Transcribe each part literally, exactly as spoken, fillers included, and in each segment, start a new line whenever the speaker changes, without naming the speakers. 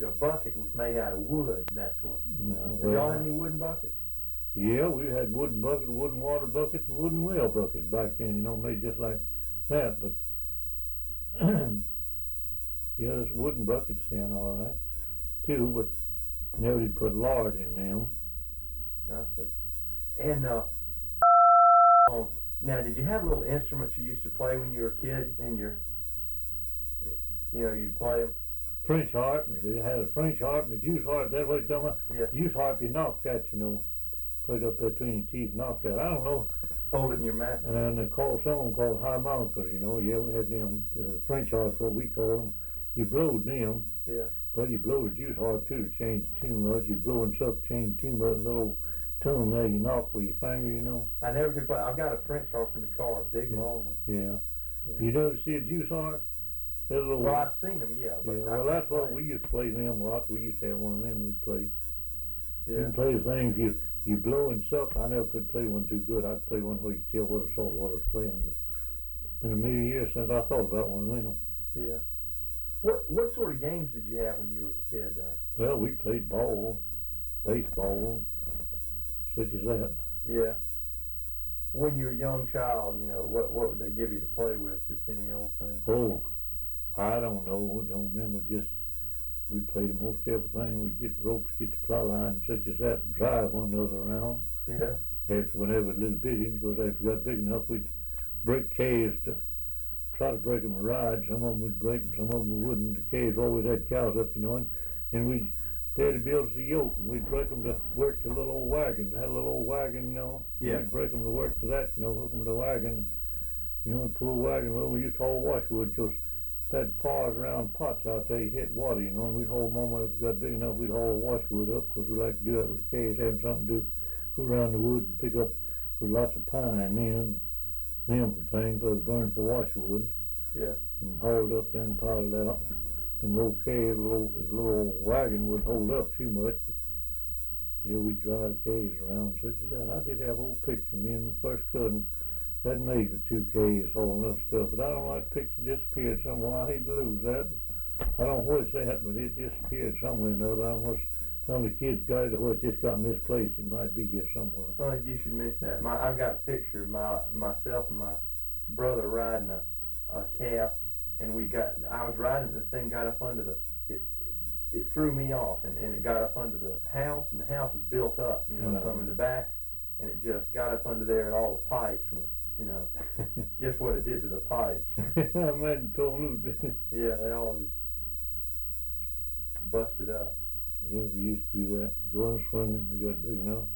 a bucket was made out of wood and that sort of.
No,
Did y'all
well,
have any wooden buckets?
yeah, we had wooden buckets, wooden water buckets, and wooden well buckets back then, you know, made just like that. But yeah, there's wooden buckets then, all right, too. But never did put lard in them.
I see. And uh, um, now, did you have little instruments you used to play when you were a kid? In your, you know, you'd play them.
French harp, and they had a French harp and a juice harp. That's what you're talking about.
Yeah.
Juice harp, you knock that, you know, put it up between your teeth, knock that. I don't know.
Hold it in your mouth.
And they called some of them called harmonicas, you know. Yeah, we had them. Uh, French harps, what we call them. You blowed them.
Yeah.
But you blow the juice harp too to change the tune of it. You blow and suck, change the tune of it. Little tongue there you knock with your finger, you know.
I never could play. I've got a French harp in the car, a big
Yeah.
long one.
Yeah.
Yeah.
You never see a juice harp? That little.
Well, I've seen them, yeah. But
Yeah.
I
Well,
can't
that's what
play
we used to play them a lot. We used to have one of them we'd play.
it.
You
Yeah.
can play the things you you blow and suck. I never could play one too good. I could play one where you could tell what a salt water was playing. But it's been a million years since I thought about one of them.
Yeah. What what sort of games did you have when you were a kid? Uh,
Well, we played ball, baseball, such as that.
yeah. When you were a young child, you know, what what would they give you to play with? Just any old thing.
Oh, I don't know. Don't remember. Just we played most everything. We'd get the ropes, get the plow line, such as that, and drive one another around.
Yeah.
After whenever a little bitty, because after we got big enough, we'd break caves to try to break them a ride. Some of them would break, and some of them wouldn't. The caves always had cows up, you know, and, and we'd Daddy build us a yoke, and we'd break them to work the little old wagon. Had a little old wagon, you know.
Yeah.
We'd break them to work to that, you know, hook them to the wagon, you know, and pull the wagon. Well, we used to haul washwood, because that paws around pots out there, you hit water, you know, and we'd haul them on. If we got big enough, we'd haul the washwood up, because we like to do that with the calves, having something to do, go around the wood and pick up, with lots of pine then, them things for to burn for washwood,
Yeah.
and haul it up there and pile it out. And the old cave, little, little wagon wouldn't hold up too much. Yeah, we'd drive caves around such as that. I did have old picture. Me and my first cousin had made with two caves hauling up stuff, but I don't like the picture disappeared somewhere. I hate to lose that. I don't know what it's at, but it disappeared somewhere or another. I don't know what's, some of the kids got it, or it just got misplaced. It might be here somewhere.
Funny you should mention that. My I've got a picture of my myself and my brother riding a, a calf, and we got. I was riding, the thing got up under the. It it, it threw me off, and, and it got up under the house, and the house was built up, you know,
Oh.
some in the back, and it just got up under there, and all the pipes went. You know, guess what it did to the pipes?
I imagine torn loose.
Yeah, they all just busted up.
Yeah, we used to do that. Going swimming, we got big enough.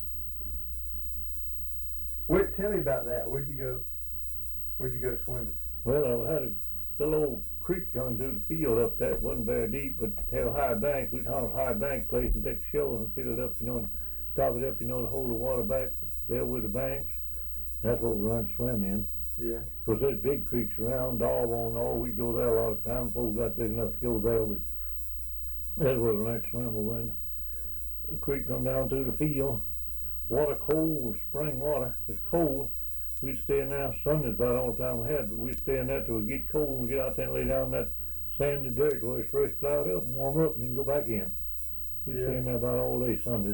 Where, tell me about that. Where'd you go? Where'd you go swimming?
Well, I had a little old creek coming through the field up there. It wasn't very deep, but had a high bank. We'd hunt a high bank place and take a shovel and fill it up, you know, and stop it up, you know, to hold the water back there with the banks. That's what we learned to swim in.
Yeah.
Because there's big creeks around, Dawbone and all. We'd go there a lot of time before we got big enough to go there. We, that's where we learned to swim. But when the creek come down through the field, water cold, spring water, it's cold. We'd stay in there. Sun is about all the time we had, but we'd stay in there till we get cold and we get out there and lay down in that sandy dirt where it's first plowed up and warm up and then go back in. We'd
Yeah.
stay in there about all day Sundays.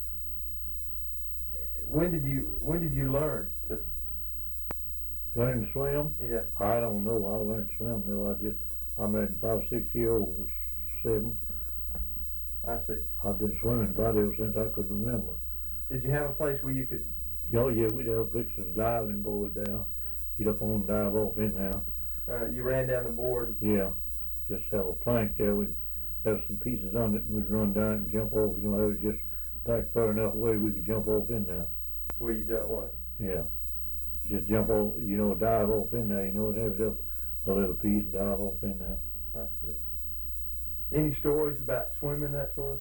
When did you When did you learn to?
Learn to swim?
Yeah.
I don't know. I learned to swim though. I just, I'm at five, six year old, seven.
I see.
I've been swimming about ever since I could remember.
Did you have a place where you could?
Oh yeah, we'd have a fixed diving board down. Get up on and dive off in there.
Uh, you ran down the board.
Yeah. Just have a plank there. We'd have some pieces on it and we'd run down and jump off. You know, it was just back far enough away we could jump off in there.
Where you done what?
Yeah. Just jump off, you know, dive off in there, you know, and have it up a little piece and dive off in there.
I see. Any stories about swimming, that sort of